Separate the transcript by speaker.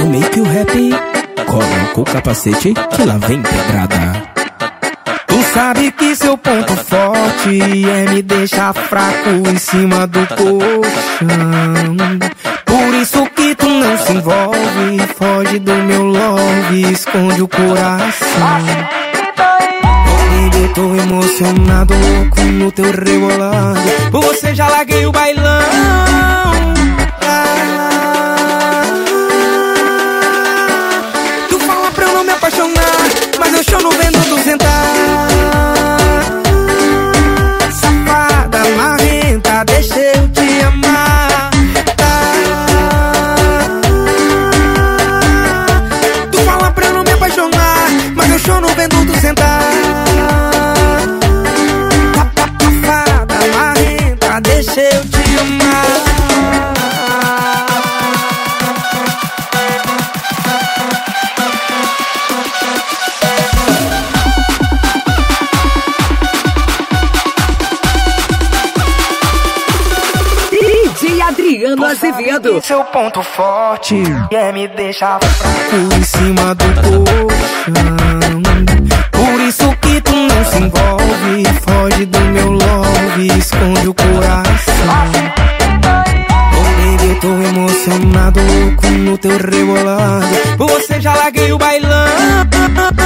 Speaker 1: Make You Happy. Coloca o capacete que lá vem pedrada.
Speaker 2: Tu sabe que seu ponto forte é me deixar fraco em cima do colchão. Por isso que tu não se envolve, foge do meu love, esconde o coração. Eu tô emocionado, louco no teu rebolado. Por você já larguei o bailão. Tu fala pra eu não me apaixonar, mas eu choro vendo tu sentar. Safada, marrenta, deixa eu te amar. Tu fala pra eu não me apaixonar, mas eu choro vendo tu sentar. Deixa eu te amar.
Speaker 3: DJ Adriano Azevedo.
Speaker 2: Seu ponto forte é me deixar fraco em cima do colchão. Por isso que tu não se envolve, foge do meu love, esconde o coração. Oh baby, eu tô emocionado, louco no teu rebolado. Por você já larguei o bailão.